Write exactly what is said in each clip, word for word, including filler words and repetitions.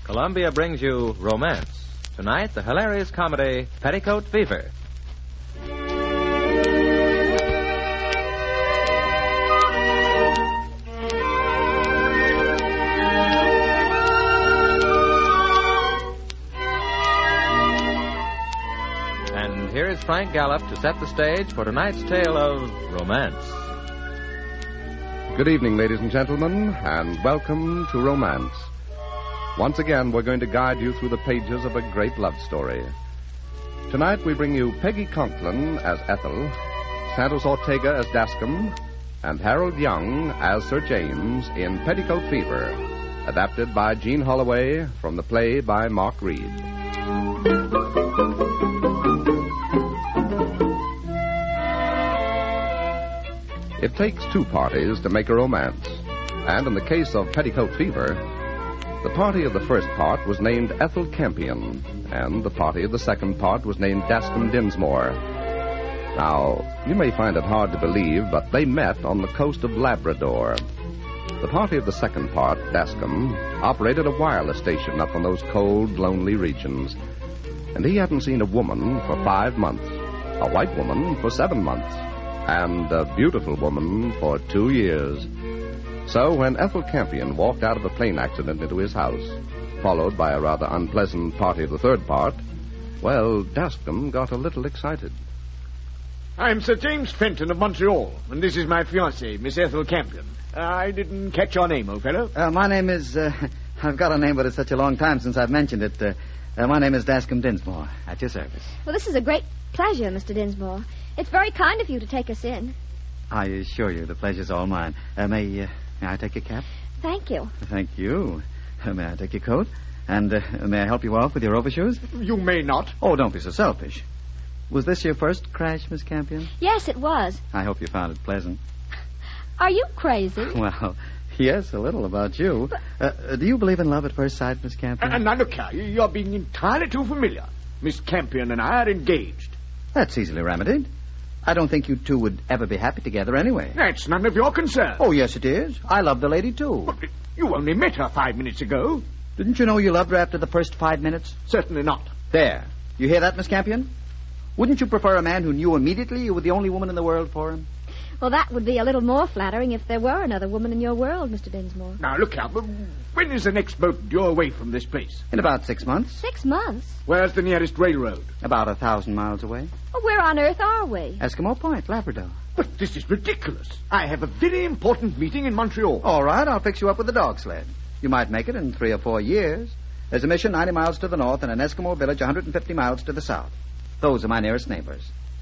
Columbia brings you Romance. Tonight, the hilarious comedy Petticoat Fever. And here is Frank Gallup to set the stage for tonight's tale of romance. Good evening, ladies and gentlemen, and welcome to Romance. Once again, we're going to guide you through the pages of a great love story. Tonight, we bring you Peggy Conklin as Ethel, Santos Ortega as Dascom, and Harold Young as Sir James in Petticoat Fever, adapted by Jean Holloway from the play by Mark Reed. It takes two parties to make a romance, and in the case of Petticoat Fever, the party of the first part was named Ethel Campion, and the party of the second part was named Dascom Dinsmore. Now, you may find it hard to believe, but they met on the coast of Labrador. The party of the second part, Dascom, operated a wireless station up in those cold, lonely regions. And he hadn't seen a woman for five months, a white woman for seven months, and a beautiful woman for two years. So when Ethel Campion walked out of a plane accident into his house, followed by a rather unpleasant party of the third part, well, Dascom got a little excited. I'm Sir James Fenton of Montreal, and this is my fiancée, Miss Ethel Campion. Uh, I didn't catch your name, old fellow. Uh, my name is... Uh, I've got a name, but it's such a long time since I've mentioned it. Uh, uh, my name is Dascom Dinsmore. At your service. Well, this is a great pleasure, Mister Dinsmore. It's very kind of you to take us in. I assure you the pleasure's all mine. Uh, may, uh, may I take your cap? Thank you. Thank you. Uh, may I take your coat? And uh, may I help you off with your overshoes? You may not. Oh, don't be so selfish. Was this your first crash, Miss Campion? Yes, it was. I hope you found it pleasant. Are you crazy? Well, yes, a little about you. Uh, uh, do you believe in love at first sight, Miss Campion? Uh, now, look here. You're being entirely too familiar. Miss Campion and I are engaged. That's easily remedied. I don't think you two would ever be happy together anyway. That's none of your concern. Oh, yes, it is. I love the lady, too. But you only met her five minutes ago. Didn't you know you loved her after the first five minutes? Certainly not. There. You hear that, Miss Campion? Wouldn't you prefer a man who knew immediately you were the only woman in the world for him? Well, that would be a little more flattering if there were another woman in your world, Mister Dinsmore. Now, look here. When is the next boat due away from this place? In about six months. Six months? Where's the nearest railroad? About a thousand miles away. Well, where on earth are we? Eskimo Point, Labrador. But this is ridiculous. I have a very important meeting in Montreal. All right, I'll fix you up with a dog sled. You might make it in three or four years. There's a mission ninety miles to the north and an Eskimo village one hundred fifty miles to the south. Those are my nearest neighbors.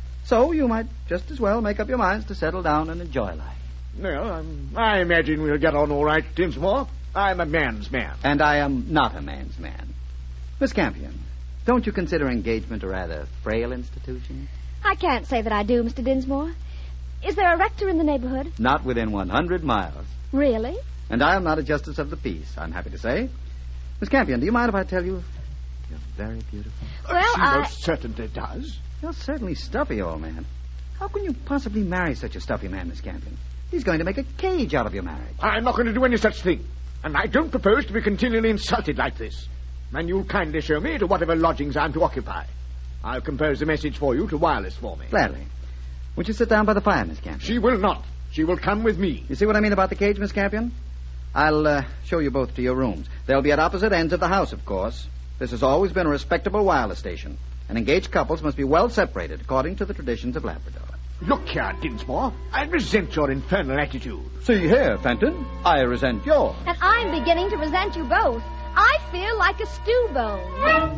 So you might just as well make up your minds to settle down and enjoy life. Well, um, I imagine we'll get on all right, Dinsmore. I'm a man's man. And I am not a man's man. Miss Campion, don't you consider engagement a rather frail institution? I can't say that I do, Mister Dinsmore. Is there a rector in the neighborhood? Not within one hundred miles. Really? And I am not a justice of the peace, I'm happy to say. Miss Campion, do you mind if I tell you you're very beautiful? Well, she I... most certainly does. You're certainly stuffy, old man. How can you possibly marry such a stuffy man, Miss Campion? He's going to make a cage out of your marriage. I'm not going to do any such thing. And I don't propose to be continually insulted like this. And you'll kindly show me to whatever lodgings I'm to occupy. I'll compose a message for you to wireless for me. Gladly. Would you sit down by the fire, Miss Campion? She will not. She will come with me. You see what I mean about the cage, Miss Campion? I'll uh, show you both to your rooms. They'll be at opposite ends of the house, of course. This has always been a respectable wireless station. And engaged couples must be well separated according to the traditions of Labrador. Look here, Dinsmore. I resent your infernal attitude. See here, Fenton. I resent yours. And I'm beginning to resent you both. I feel like a stew bone.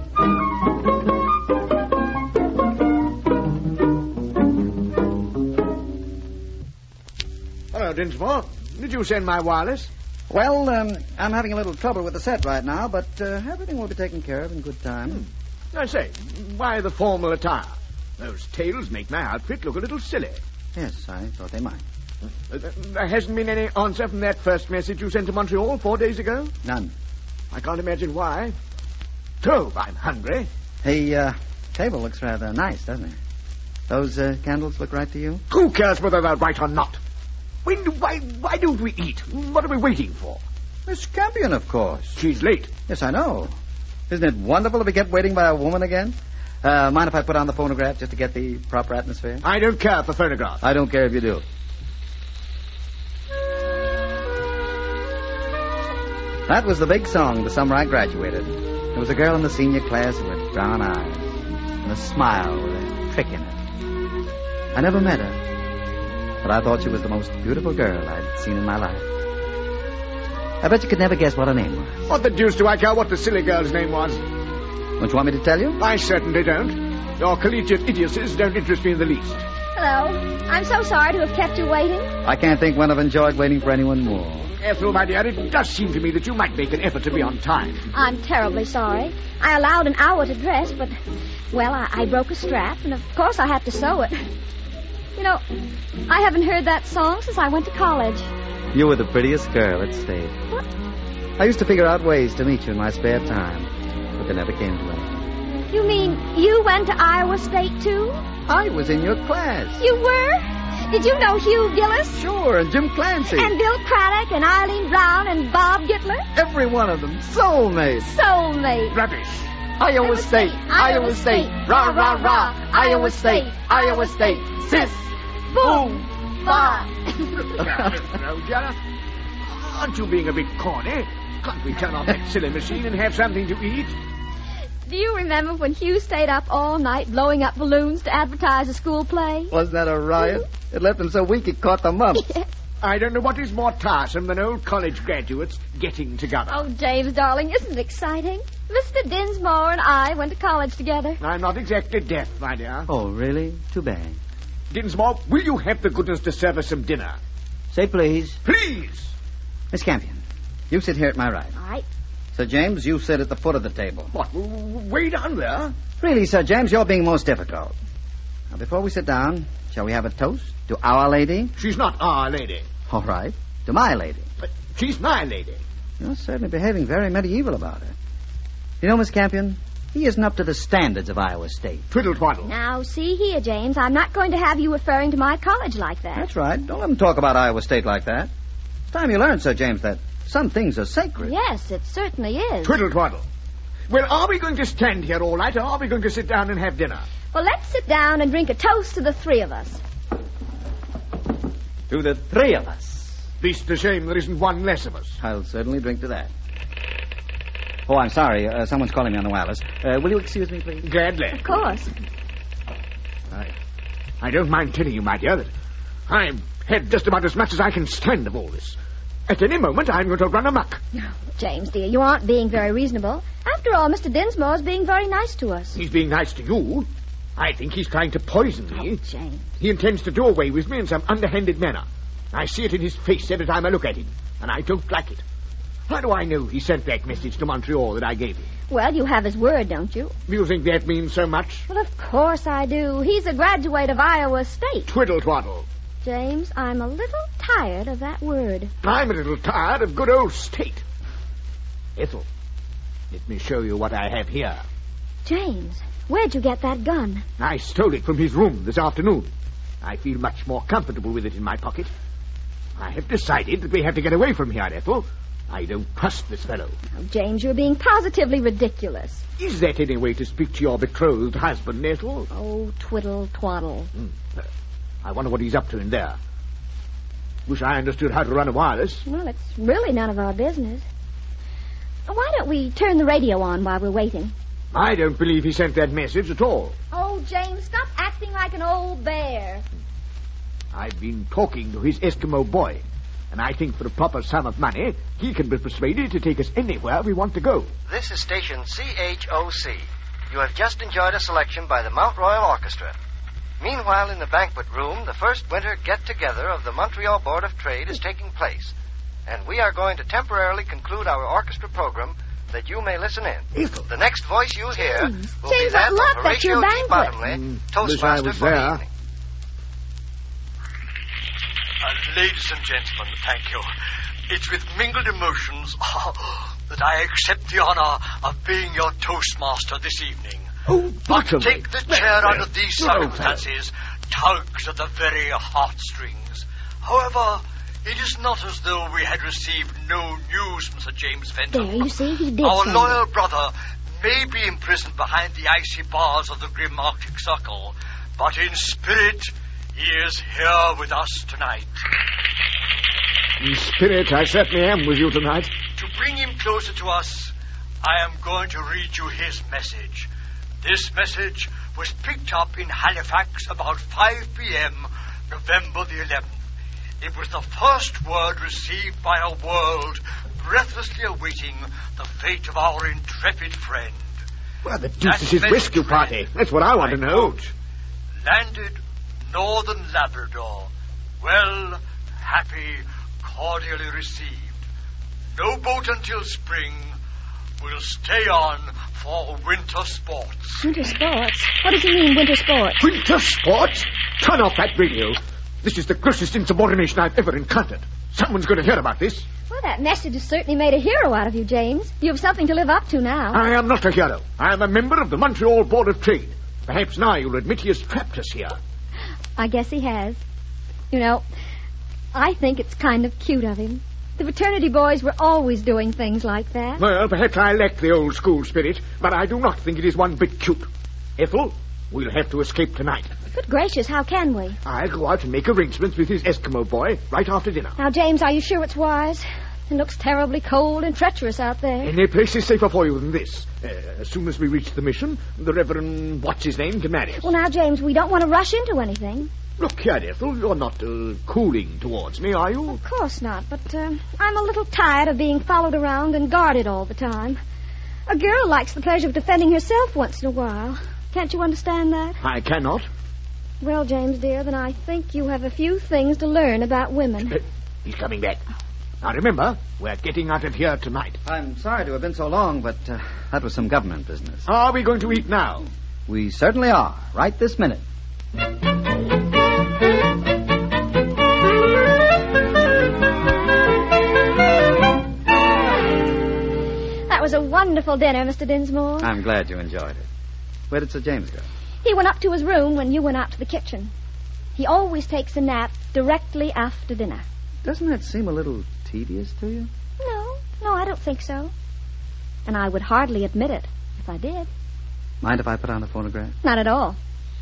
Hello, Dinsmore. Did you send my wireless? Well, um, I'm having a little trouble with the set right now, but uh, everything will be taken care of in good time. Hmm. I say, why the formal attire? Those tails make my outfit look a little silly. Yes, I thought they might. Uh, there hasn't been any answer from that first message you sent to Montreal four days ago? None. I can't imagine why. Jove, I'm hungry. The uh, table looks rather nice, doesn't it? Those uh, candles look right to you? Who cares whether they're right or not? When do, why, why don't we eat? What are we waiting for? Miss Campion, of course. She's late. Yes, I know. Isn't it wonderful to be kept waiting by a woman again? Uh, mind if I put on the phonograph just to get the proper atmosphere? I don't care for phonographs. I don't care if you do. That was the big song the summer I graduated. There was a girl in the senior class with brown eyes and a smile with a trick in it. I never met her, but I thought she was the most beautiful girl I'd seen in my life. I bet you could never guess what her name was. What the deuce do I care what the silly girl's name was? Don't you want me to tell you? I certainly don't. Your collegiate idiocies don't interest me in the least. Hello. I'm so sorry to have kept you waiting. I can't think when I've enjoyed waiting for anyone more. Ethel, my dear, it does seem to me that you might make an effort to be on time. I'm terribly sorry. I allowed an hour to dress, but, well, I, I broke a strap, and of course I have to sew it. You know, I haven't heard that song since I went to college. You were the prettiest girl at State. What? I used to figure out ways to meet you in my spare time, but they never came to anything. You mean you went to Iowa State, too? I was in your class. You were? Did you know Hugh Gillis? Sure, and Jim Clancy. And Bill Craddock and Eileen Brown and Bob Gittler? Every one of them. Soulmates. Soulmate. Rubbish. Iowa State, Iowa State, rah, rah, rah, Iowa State, Iowa State, sis, boom, Bob. No, Jenna. Aren't you being a bit corny? Can't we turn off that silly machine and have something to eat? Do you remember when Hugh stayed up all night blowing up balloons to advertise a school play? Wasn't that a riot? It left him so weak he caught the mumps. I don't know what is more tiresome than old college graduates getting together. Oh, James, darling, isn't it exciting? Mister Dinsmore and I went to college together. I'm not exactly deaf, my dear. Oh, really? Too bad. Dinsmore, will you have the goodness to serve us some dinner? Say please. Please! Miss Campion, you sit here at my right. All right. Sir James, you sit at the foot of the table. What, w- w- way down there? Really, Sir James, you're being most difficult. Now, before we sit down, shall we have a toast to Our Lady? She's not our lady. All right. To my lady. But she's my lady. You're certainly behaving very medieval about her. You know, Miss Campion, he isn't up to the standards of Iowa State. Twiddle twaddle. Now, see here, James, I'm not going to have you referring to my college like that. That's right. Don't let him talk about Iowa State like that. It's time you learned, Sir James, that some things are sacred. Yes, it certainly is. Twiddle twaddle. Well, are we going to stand here all night, or are we going to sit down and have dinner? Well, let's sit down and drink a toast to the three of us. To the three of us. Beast the shame there isn't one less of us. I'll certainly drink to that. Oh, I'm sorry. Uh, someone's calling me on the wireless. Uh, will you excuse me, please? Gladly. Of course. I, I don't mind telling you, my dear, that I've had just about as much as I can stand of all this. At any moment, I'm going to run amok. No, James, dear, you aren't being very reasonable. After all, Mister Dinsmore's being very nice to us. He's being nice to you. I think he's trying to poison me. Oh, James. He intends to do away with me in some underhanded manner. I see it in his face every time I look at him, and I don't like it. How do I know he sent that message to Montreal that I gave him? Well, you have his word, don't you? Do you think that means so much? Well, of course I do. He's a graduate of Iowa State. Twiddle twaddle. James, I'm a little tired of that word. I'm a little tired of good old State. Ethel, let me show you what I have here. James, where'd you get that gun? I stole it from his room this afternoon. I feel much more comfortable with it in my pocket. I have decided that we have to get away from here, Ethel. I don't trust this fellow. Oh, James, you're being positively ridiculous. Is that any way to speak to your betrothed husband, Ethel? Oh, twiddle twaddle. Mm. Uh, I wonder what he's up to in there. Wish I understood how to run a wireless. Well, it's really none of our business. Why don't we turn the radio on while we're waiting? I don't believe he sent that message at all. Oh, James, stop acting like an old bear. I've been talking to his Eskimo boy, and I think for a proper sum of money, he can be persuaded to take us anywhere we want to go. This is station C H O C. You have just enjoyed a selection by the Mount Royal Orchestra. Meanwhile, in the banquet room, the first winter get-together of the Montreal Board of Trade is taking place, and we are going to temporarily conclude our orchestra program that you may listen in. Ethel. The next voice you hear James, will James, be that look, of that's your Horatio G. banquet. Bottomley, Mm, wish I Toastmaster was for the there. evening. Uh, ladies and gentlemen, thank you. It's with mingled emotions oh, that I accept the honor of being your Toastmaster this evening. Oh, But Bottomley. take the chair Well, under these well, circumstances tugs at the very heartstrings. However, It is not as though we had received no news from Sir James Fenton. There, you see, he did Our send loyal it. brother may be imprisoned behind the icy bars of the grim Arctic Circle, but in spirit, he is here with us tonight. In spirit, I certainly am with you tonight. To bring him closer to us, I am going to read you his message. This message was picked up in Halifax about five p.m., November the eleventh. It was the first word received by a world breathlessly awaiting the fate of our intrepid friend. Well, the That deuce is his message rescue read, party. That's what I want to I know. quote, Landed Northern Labrador. Well, happy, cordially received. No boat until spring. Will stay on for winter sports. Winter sports? What does he mean, winter sports? Winter sports? Turn off that radio. This is the grossest insubordination I've ever encountered. Someone's going to hear about this. Well, that message has certainly made a hero out of you, James. You have something to live up to now. I am not a hero. I am a member of the Montreal Board of Trade. Perhaps now you'll admit he has trapped us here. I guess he has. You know, I think it's kind of cute of him. The fraternity boys were always doing things like that. Well, perhaps I lack the old school spirit, but I do not think it is one bit cute. Ethel, we'll have to escape tonight. Good gracious, how can we? I'll go out and make arrangements with his Eskimo boy right after dinner. Now, James, are you sure it's wise? It looks terribly cold and treacherous out there. Any place is safer for you than this. Uh, as soon as we reach the mission, the Reverend What's-His-Name can marry us. Well, now, James, we don't want to rush into anything. Look here, Ethel, you're not uh, cooling towards me, are you? Of course not, but uh, I'm a little tired of being followed around and guarded all the time. A girl likes the pleasure of defending herself once in a while. Can't you understand that? I cannot. Well, James, dear, then I think you have a few things to learn about women. Uh, he's coming back. Now, remember, we're getting out of here tonight. I'm sorry to have been so long, but uh, that was some government business. Are we going to eat now? We certainly are, right this minute. That was a wonderful dinner, Mister Dinsmore. I'm glad you enjoyed it. Where did Sir James go? He went up to his room when you went out to the kitchen. He always takes a nap directly after dinner. Doesn't that seem a little tedious to you? No, no, I don't think so. And I would hardly admit it if I did. Mind if I put on the phonograph? Not at all.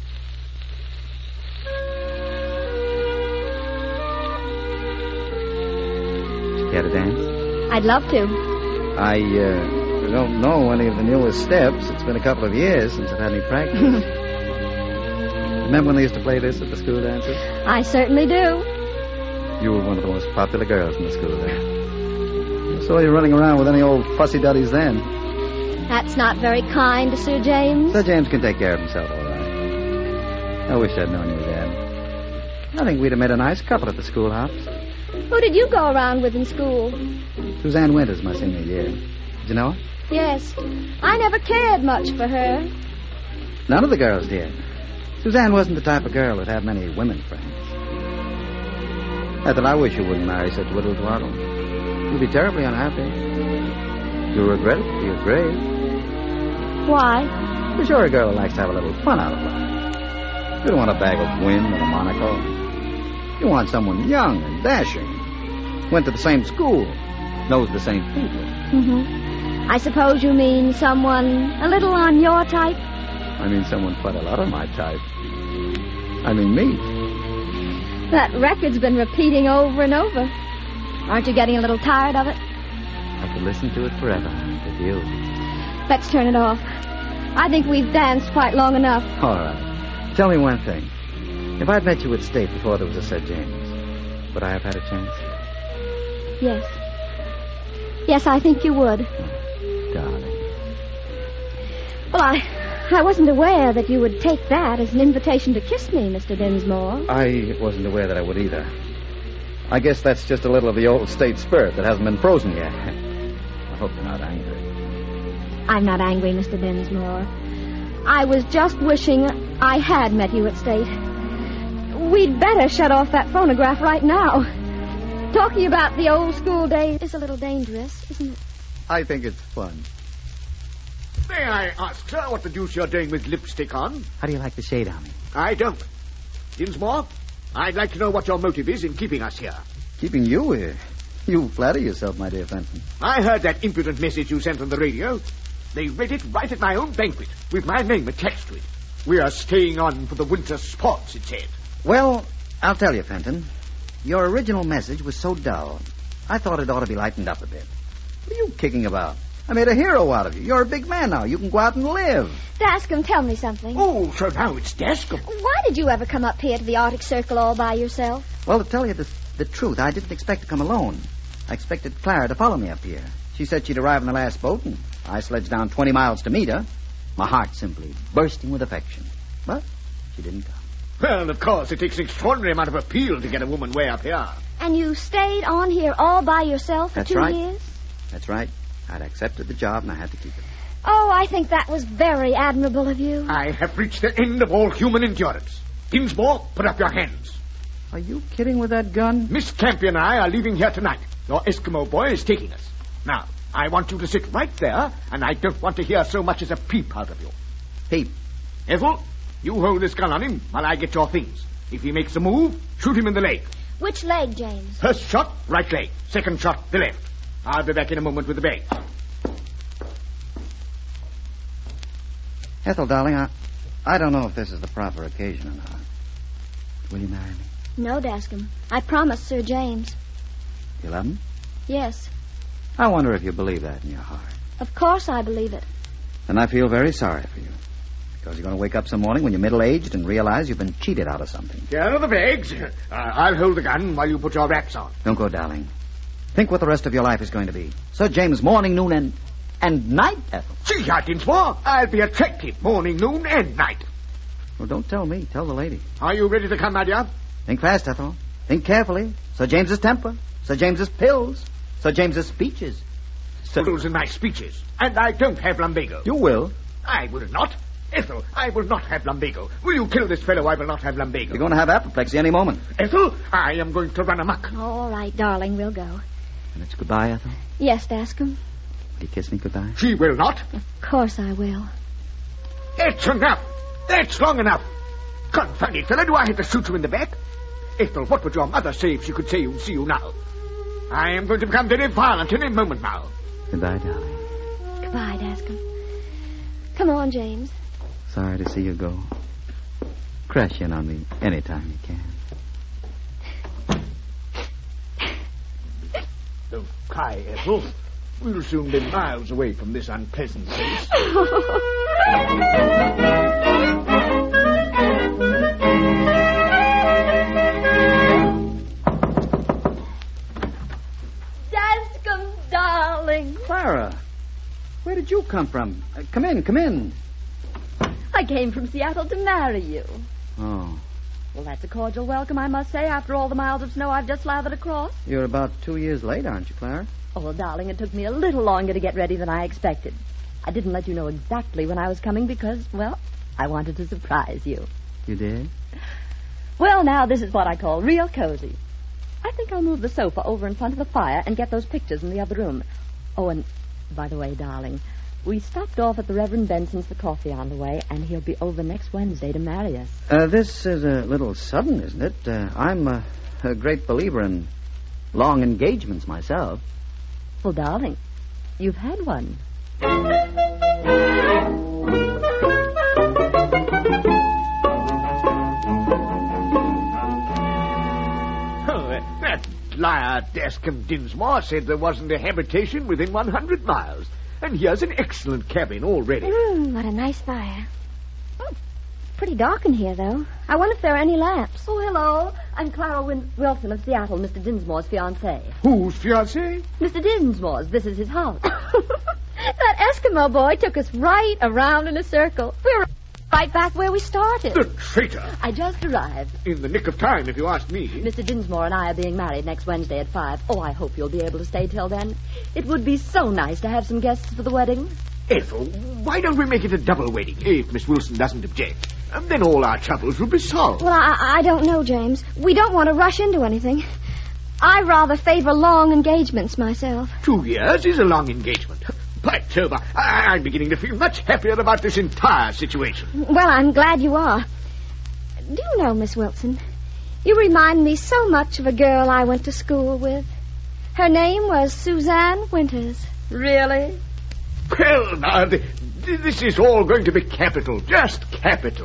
Care to dance? I'd love to. I uh, don't know any of the newest steps. It's been a couple of years since I've had any practice. Remember when they used to play this at the school dances? I certainly do. You were one of the most popular girls in the school then. I saw you running around with any old fussy-duddies then. That's not very kind to Sir James. Sir James can take care of himself all right. I wish I'd known you then. I think we'd have made a nice couple at the schoolhouse. Who did you go around with in school? Suzanne Winters, my senior year. Did you know her? Yes. I never cared much for her. None of the girls did. Suzanne wasn't the type of girl that had many women friends. I thought I wish you wouldn't marry such little twaddle. You'd be terribly unhappy. You'll regret it till you're grave. Why? Well, sure, a girl likes to have a little fun out of life. You don't want a bag of wind and a monocle. You want someone young and dashing. Went to the same school. Knows the same people. Mm-hmm. I suppose you mean someone a little on your type? I mean someone quite a lot of my type. I mean me. That record's been repeating over and over. Aren't you getting a little tired of it? I could listen to it forever with you. Let's turn it off. I think we've danced quite long enough. All right. Tell me one thing. If I'd met you at State before there was a Sir James, would I have had a chance? Yes. Yes, I think you would. Oh, darling. Well, I, I wasn't aware that you would take that as an invitation to kiss me, Mister Dinsmore. I wasn't aware that I would either. I guess that's just a little of the old State spirit that hasn't been frozen yet. I hope you're not angry. I'm not angry, Mister Dinsmore. I was just wishing I had met you at State. We'd better shut off that phonograph right now. Talking about the old school days is a little dangerous, isn't it? I think it's fun. May I ask, sir, what the deuce you're doing with lipstick on? How do you like the shade on me? I don't. Dinsmore, I'd like to know what your motive is in keeping us here. Keeping you here. You flatter yourself, my dear Fenton. I heard that impudent message you sent on the radio. They read it right at my own banquet, with my name attached to it. We are staying on for the winter sports, it said. Well, I'll tell you, Fenton. Your original message was so dull. I thought it ought to be lightened up a bit. What are you kicking about? I made a hero out of you. You're a big man now. You can go out and live. Dascom, tell me something. Oh, so now it's Dascom. Why did you ever come up here to the Arctic Circle all by yourself? Well, to tell you the, the truth, I didn't expect to come alone. I expected Clara to follow me up here. She said she'd arrive in the last boat, and I sledged down twenty miles to meet her. My heart simply bursting with affection. But she didn't come. Well, of course, it takes an extraordinary amount of appeal to get a woman way up here. And you stayed on here all by yourself for That's two right. years? That's right. I'd accepted the job, and I had to keep it. Oh, I think that was very admirable of you. I have reached the end of all human endurance. Dinsmore, put up your hands. Are you kidding with that gun? Miss Campion and I are leaving here tonight. Your Eskimo boy is taking us. Now, I want you to sit right there, and I don't want to hear so much as a peep out of you. Peep. Ethel, you hold this gun on him while I get your things. If he makes a move, shoot him in the leg. Which leg, James? First shot, right leg. Second shot, the left. I'll be back in a moment with the bag. Ethel, darling, I, I don't know if this is the proper occasion or not. Will you marry me? No, Dascom. I promised Sir James. You love him? Yes. I wonder if you believe that in your heart. Of course I believe it. And I feel very sorry for you. Because you're going to wake up some morning when you're middle-aged and realize you've been cheated out of something. Here are the bags. Uh, I'll hold the gun while you put your wraps on. Don't go, darling. Think what the rest of your life is going to be. Sir James, morning, noon, and... and night, Ethel. Gee, Dinsmore, I'll be attractive morning, noon, and night. Well, don't tell me. Tell the lady. Are you ready to come, my dear? Think fast, Ethel. Think carefully. Sir James's temper. Sir James's pills. Sir James's speeches. Sir... Those are my speeches. And I don't have lumbago. You will. I will not. Ethel, I will not have lumbago. Will you kill this fellow? I will not have lumbago. You're going to have apoplexy any moment. Ethel, I am going to run amok. All right, darling, we'll go. And it's goodbye, Ethel? Yes, Dascom. Will you kiss me goodbye? She will not. Of course I will. That's enough. That's long enough. Confound it, fella, do I have to shoot you in the back? Ethel, what would your mother say if she could say you see you now? I am going to become very violent in a moment now. Goodbye, darling. Goodbye, Dascom. Come on, James. Sorry to see you go. Crash in on me anytime you can. Don't cry, Ethel. We'll soon be miles away from this unpleasant place. Dascom, darling. Clara, where did you come from? Uh, come in, come in. I came from Seattle to marry you. Oh. Well, that's a cordial welcome, I must say, after all the miles of snow I've just lathered across. You're about two years late, aren't you, Clara? Oh, well, darling, it took me a little longer to get ready than I expected. I didn't let you know exactly when I was coming because, well, I wanted to surprise you. You did? Well, now, this is what I call real cozy. I think I'll move the sofa over in front of the fire and get those pictures in the other room. Oh, and by the way, darling, we stopped off at the Reverend Benson's for coffee on the way, and he'll be over next Wednesday to marry us. Uh, this is a little sudden, isn't it? Uh, I'm a, a great believer in long engagements myself. Well, darling, you've had one. Oh, that, that liar Dascom Dinsmore said there wasn't a habitation within one hundred miles. And here's an excellent cabin already. Mm, what a nice fire. Oh, pretty dark in here, though. I wonder if there are any lamps. Oh, hello. I'm Clara Win- Wilson of Seattle, Mister Dinsmore's fiancée. Whose fiancé? Mister Dinsmore's. This is his house. That Eskimo boy took us right around in a circle. We were right back where we started. The traitor. I just arrived. In the nick of time, if you ask me. Mister Dinsmore and I are being married next Wednesday at five. Oh, I hope you'll be able to stay till then. It would be so nice to have some guests for the wedding. Ethel, why don't we make it a double wedding, if Miss Wilson doesn't object? And then all our troubles will be solved. Well, I, I don't know, James. We don't want to rush into anything. I rather favor long engagements myself. Two years is a long engagement. By Jove, I, I'm beginning to feel much happier about this entire situation. Well, I'm glad you are. Do you know, Miss Wilson, You remind me so much of a girl I went to school with. Her name was Suzanne Winters. Really? Well, now, th- this is all going to be capital. Just capital.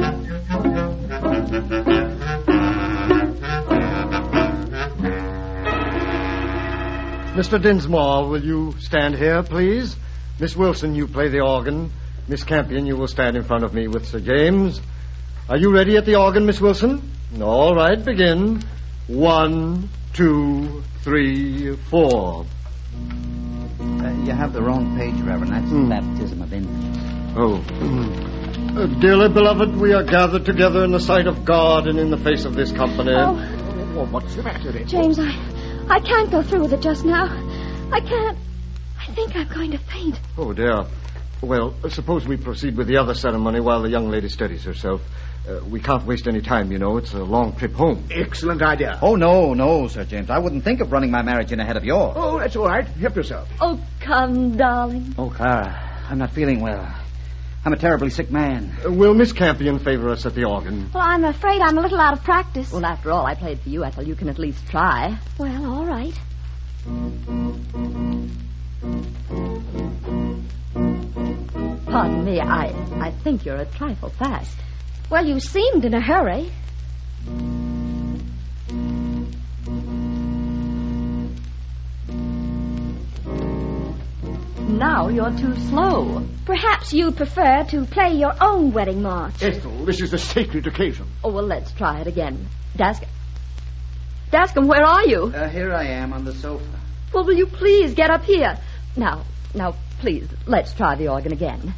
Mister Dinsmore, will you stand here, please? Miss Wilson, you play the organ. Miss Campion, you will stand in front of me with Sir James. Are you ready at the organ, Miss Wilson? All right, begin. One, two, three, four. Uh, you have the wrong page, Reverend. That's Hmm. the baptism of infants. Oh. Uh, dearly beloved, we are gathered together in the sight of God and in the face of this company. Oh, Oh, what's the matter, then? James, I, I can't go through with it just now. I can't. I think I'm going to faint. Oh, dear. Well, uh, suppose we proceed with the other ceremony while the young lady steadies herself. Uh, we can't waste any time, you know. It's a long trip home. Excellent idea. Oh, no, no, Sir James. I wouldn't think of running my marriage in ahead of yours. Oh, that's all right. Help yourself. Oh, come, darling. Oh, Clara, I'm not feeling well. I'm a terribly sick man. Uh, will Miss Campion favor us at the organ? Well, I'm afraid I'm a little out of practice. Well, after all, I played for you, Ethel. You can at least try. Well, all right. Pardon me, I, I think you're a trifle fast. Well, you seemed in a hurry. Now you're too slow. Perhaps you prefer to play your own wedding march. Ethel, this is a sacred occasion. Oh, well, let's try it again. Dask- Dascom, where are you? Uh, here I am on the sofa. Well, will you please get up here? Now, now, please, let's try the organ again.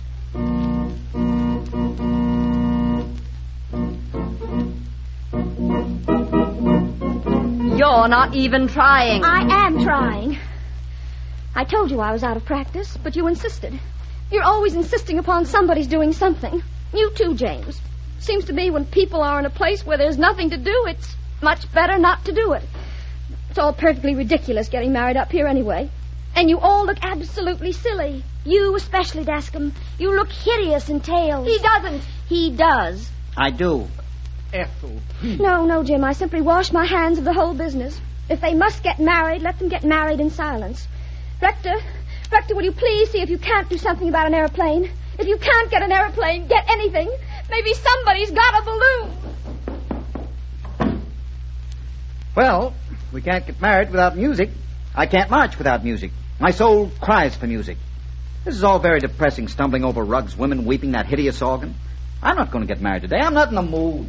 You're not even trying. I am trying. I told you I was out of practice, but you insisted. You're always insisting upon somebody's doing something. You too, James. Seems to me when people are in a place where there's nothing to do, it's much better not to do it. It's all perfectly ridiculous getting married up here anyway. And you all look absolutely silly. You especially, Dascom. You look hideous in tails. He doesn't. He does. I do. Ethel. No, no, Jim. I simply wash my hands of the whole business. If they must get married, let them get married in silence. Rector, Rector, will you please see if you can't do something about an airplane? If you can't get an airplane, get anything. Maybe somebody's got a balloon. Well, we can't get married without music. I can't march without music. My soul cries for music. This is all very depressing, stumbling over rugs, women weeping, that hideous organ. I'm not going to get married today. I'm not in the mood.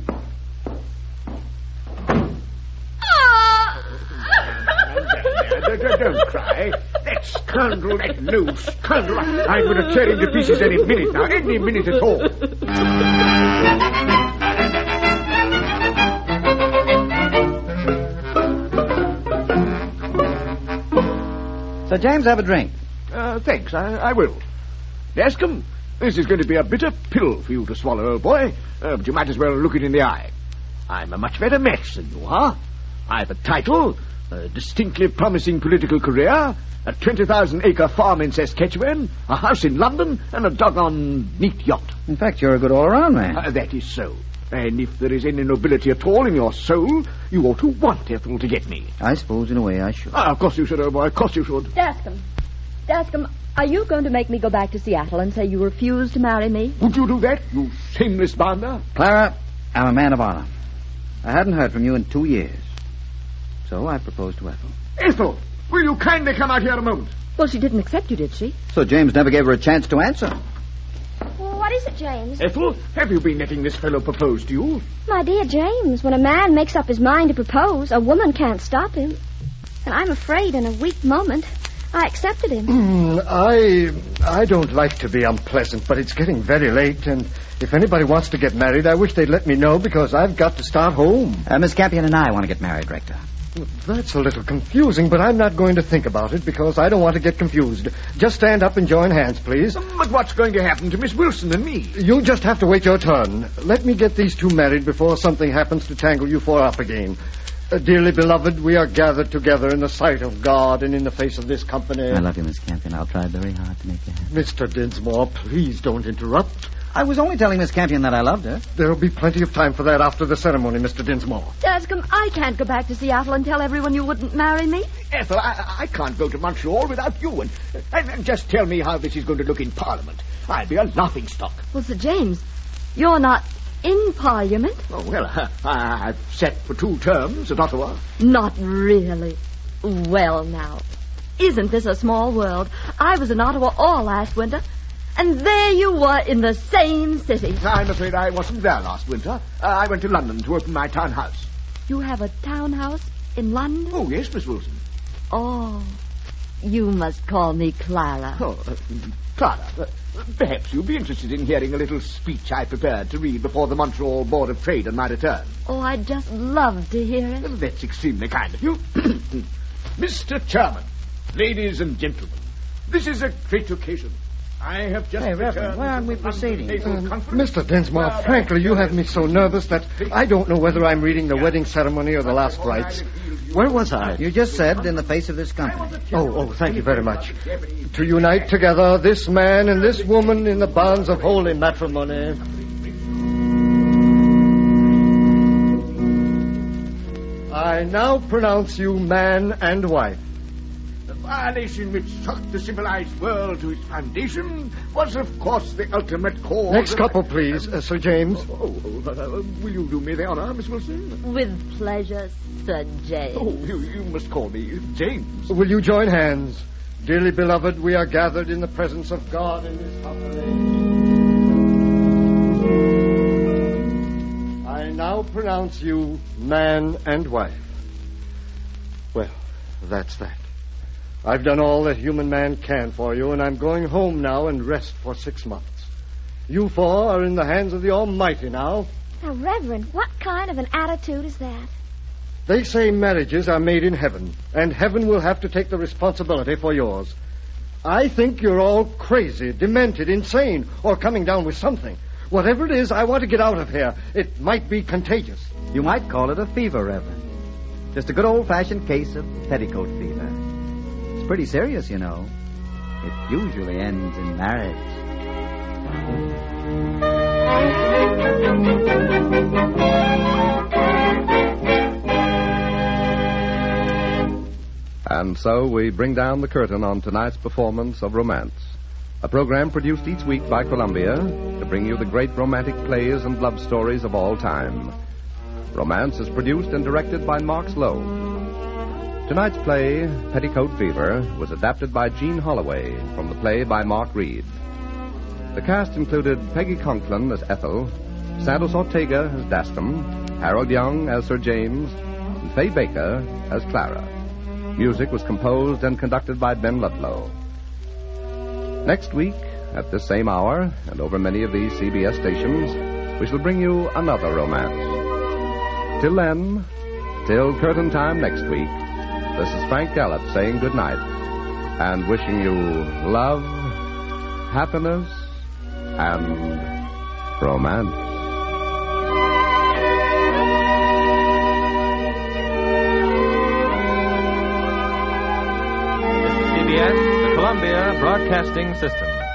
Don't cry. That scoundrel, that new scoundrel. I'm going to tear him to pieces any minute now. Any minute at all. Sir James, have a drink. Uh, thanks, I, I will. Dascom, this is going to be a bitter pill for you to swallow, old boy. Uh, but you might as well look it in the eye. I'm a much better match than you are. I've a title, a distinctly promising political career, a twenty thousand acre farm in Saskatchewan, a house in London, and a doggone neat yacht. In fact, you're a good all-around man. Uh, that is so. And if there is any nobility at all in your soul, you ought to want Ethel to get me. I suppose, in a way, I should. Ah, of course you should, old boy. Of course you should. Dascom, Dascom, are you going to make me go back to Seattle and say you refuse to marry me? Would you do that, you shameless bounder? Clara, I'm a man of honor. I hadn't heard from you in two years. So I proposed to Ethel. Ethel, will you kindly come out here a moment? Well, she didn't accept you, did she? So James never gave her a chance to answer. Well, what is it, James? Ethel, have you been letting this fellow propose to you? My dear James, when a man makes up his mind to propose, a woman can't stop him. And I'm afraid in a weak moment, I accepted him. Mm, I I don't like to be unpleasant, but it's getting very late, and if anybody wants to get married, I wish they'd let me know, because I've got to start home. Uh, Miss Campion and I want to get married, Rector. That's a little confusing, but I'm not going to think about it, because I don't want to get confused. Just stand up and join hands, please. But what's going to happen to Miss Wilson and me? You'll just have to wait your turn. Let me get these two married before something happens to tangle you four up again. Uh, dearly beloved, we are gathered together in the sight of God and in the face of this company. I love you, Miss Campion. I'll try very hard to make you happy. Mister Dinsmore, please don't interrupt. I was only telling Miss Campion that I loved her. There'll be plenty of time for that after the ceremony, Mister Dinsmore. Danscombe, I can't go back to Seattle and tell everyone you wouldn't marry me. Ethel, I, I can't go to Montreal without you. And, and, and just tell me how this is going to look in Parliament. I'll be a laughingstock. Well, Sir James, you're not in Parliament. Oh, well, uh, I've sat for two terms at Ottawa. Not really. Well, now, isn't this a small world? I was in Ottawa all last winter, and there you were in the same city. I'm afraid I wasn't there last winter. Uh, I went to London to open my townhouse. You have a townhouse in London? Oh, yes, Miss Wilson. Oh, you must call me Clara. Oh, uh, Clara, uh, perhaps you'll be interested in hearing a little speech I prepared to read before the Montreal Board of Trade on my return. Oh, I'd just love to hear it. Well, that's extremely kind of you. Mister Chairman, ladies and gentlemen, this is a great occasion. I have just Hey, returned Reverend, where are we from proceeding? Naval Um, Conference. Mister Dinsmore, frankly, you have me so nervous that I don't know whether I'm reading the wedding ceremony or the last rites. Where was I? You just said in the face of this company. Oh, oh, thank you very much. To unite together this man and this woman in the bonds of holy matrimony. I now pronounce you man and wife. The violation which shocked the civilized world to its foundation was, of course, the ultimate cause. Next of... couple, please, uh, Sir James. Oh, oh, uh, will you do me the honor, Miss Wilson? With pleasure, Sir James. Oh, you, you must call me James. Will you join hands? Dearly beloved, we are gathered in the presence of God in this company. I now pronounce you man and wife. Well, that's that. I've done all that human man can for you, and I'm going home now and rest for six months. You four are in the hands of the Almighty now. Now, Reverend, what kind of an attitude is that? They say marriages are made in heaven, and heaven will have to take the responsibility for yours. I think you're all crazy, demented, insane, or coming down with something. Whatever it is, I want to get out of here. It might be contagious. You might call it a fever, Reverend. Just a good old-fashioned case of petticoat fever. It's pretty serious, you know. It usually ends in marriage. And so we bring down the curtain on tonight's performance of Romance, a program produced each week by Columbia to bring you the great romantic plays and love stories of all time. Romance is produced and directed by Mark Slowe. Tonight's play, Petticoat Fever, was adapted by Jean Holloway from the play by Mark Reed. The cast included Peggy Conklin as Ethel, Santos Ortega as Dascombe, Harold Young as Sir James, and Fay Baker as Clara. Music was composed and conducted by Ben Ludlow. Next week, at this same hour, and over many of these C B S stations, we shall bring you another romance. Till then, till curtain time next week, this is Frank Gallup saying good night and wishing you love, happiness, and romance. C B S, the Columbia Broadcasting System.